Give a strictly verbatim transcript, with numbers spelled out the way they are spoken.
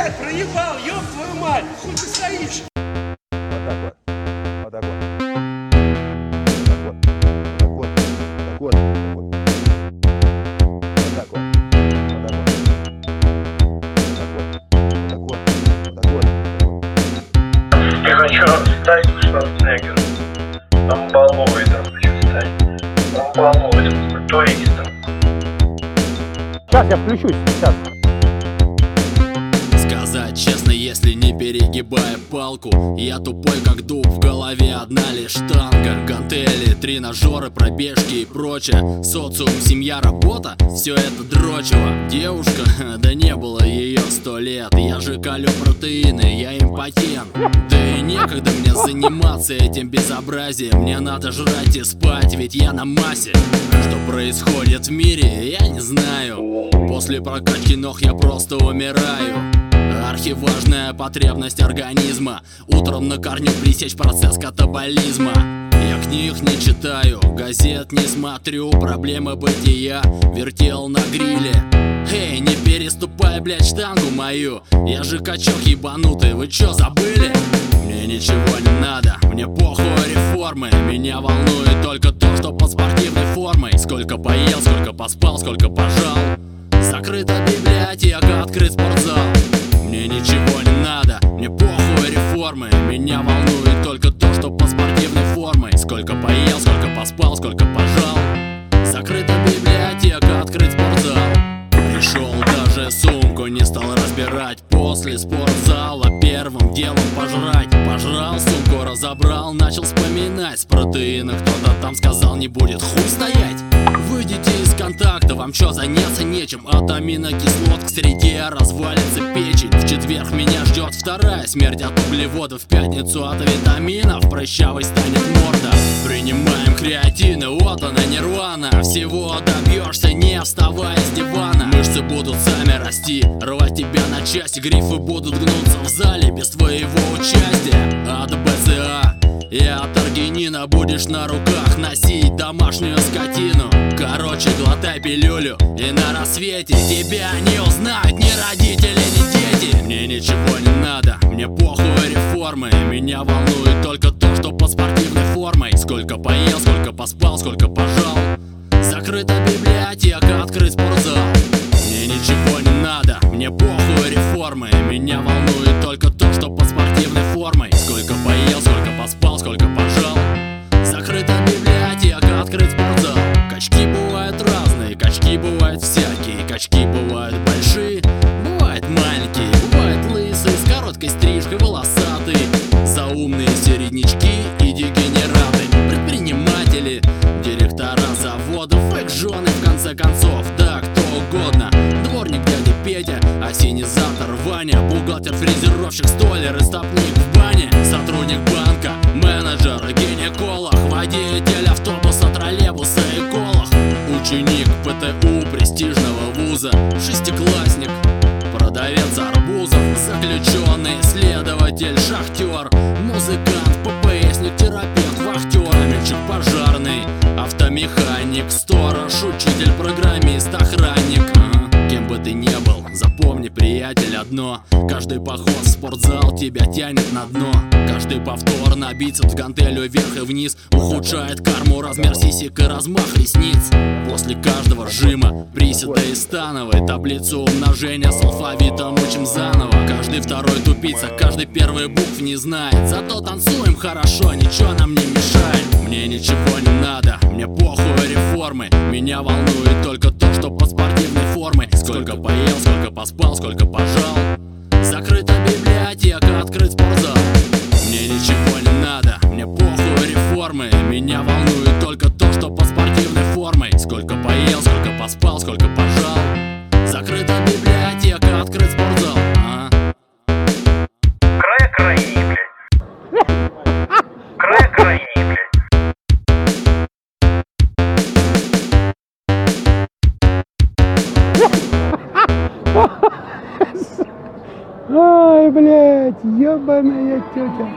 опять проебал, ёб твою мать, хуй ты стоишь. Вот так вот, вот так вот, так вот, так вот, так вот, так вот, Я хочу стать Шварценеггером, амбалоидом хочу стать, амбалоидом, культуристом. Сейчас я включусь, сейчас. Сказать честно, если не перегибая палку, я тупой как дуб, в голове одна лишь штанга. Гантели, тренажеры, пробежки и прочее. Социум, семья, работа, все это дрочево. Девушка, да не было ее сто лет. Я же колю протеины, я импотент. Да и некогда мне заниматься этим безобразием. Мне надо жрать и спать, ведь я на массе. Что происходит в мире, я не знаю. После прокачки ног я просто умираю. Архиважная потребность организма. Утром на корню пресечь процесс катаболизма. Я книг не читаю, газет не смотрю. Проблемы бытия вертел на гриле. Эй, не переступай, блядь, штангу мою. Я же качок ебанутый, вы чё, забыли? Мне ничего не надо, мне похуй реформы. Меня волнует только то, что под спортивной формой. Сколько поел, сколько поспал, сколько пожал. Закрыта библиотека, открыт спортзал. Мне ничего не надо, мне похуй реформы. Меня волнует только то, что по спортивной формой. Сколько поел, сколько поспал, сколько пожал. Закрыта библиотека, открыт спортзал. Пришел, даже сумку не стал разбирать. После спортзала первым делом пожрать. Пожрал сумку, разобрал, начал вспоминать. С протеина кто-то там сказал, не будет хуй стоять. Выйдите из контакта, вам чё, заняться нечем. От аминокислот к среде развалится печень. В четверг меня ждет вторая смерть от углеводов. В пятницу от витаминов прыщавой станет морда. Принимаем креатины, вот она нирвана. Всего добьешься, не вставая с дивана. Мышцы будут сами расти, рвать тебя на части. Грифы будут гнуться в зале без твоего участия. От БЦА и от аргинина будешь на руках носить домашнюю скотину. Короче, глотай пилюлю, и на рассвете тебя не узнают ни родители, ни дети. Мне ничего не надо, мне похуй реформы. Меня волнует только то, что под спортивной формой. Сколько поел, сколько поспал, сколько пожал. Закрыта библиотека, открыт спортзал. Мне ничего не надо, мне похуй реформы. Меня волнует только то, что под спортивной формой. Сколько поел, сколько поспал, сколько пожал. Закрыта библиотека, открыт спортзал. Качки бывают разные, качки бывают всякие. Качки бывают большие, бывают маленькие. Бывают лысые, с короткой стрижкой, волосатые. Заумные середнячки и дегенераты. Предприниматели, директора заводов, эк-жены в конце концов. Да, кто угодно. Дворник дядя Петя, осенизатор Ваня. Бухгалтер, фрезеровщик, столер и стопник в бане. Сотрудник банка, менеджер, гинеколог. Водитель автобуса, троллейбуса, эколог. Ученик ПТУ престижного вуза. Шестиклассник, продавец арбузов. Заключенный, следователь, шахтер. Музыкант, ППСник, терапевт, вахтер. Летчик пожарный, автомеханик, сторож, учитель, программист, охранник. Кем бы ты ни был, запомни, приятель, одно. Каждый поход в спортзал тебя тянет на дно. Каждый повтор на бицепс, гантелью вверх и вниз ухудшает карму, размер сисек и размах ресниц. После каждого жима приседа и становой таблицу умножения с алфавитом учим заново. Каждый второй тупица, каждый первый букв не знает. Зато танцуем хорошо, ничего нам не мешает. Мне ничего не надо, мне похуй реформы. Меня волнует только то, что под спортивной формой. Сколько поел, сколько поспал, сколько пожал. Закрыта библиотека, открыт спортзал. Мне ничего не надо, мне похуй реформы. Меня волнует только то, что под спортивной формой. Сколько поел, сколько поспал, сколько пожал. Закрыта библиотека, открыт спортзал. Ага. Края-краи, блядь. Края-краи, блядь. Ай, блядь, ебаная тетя.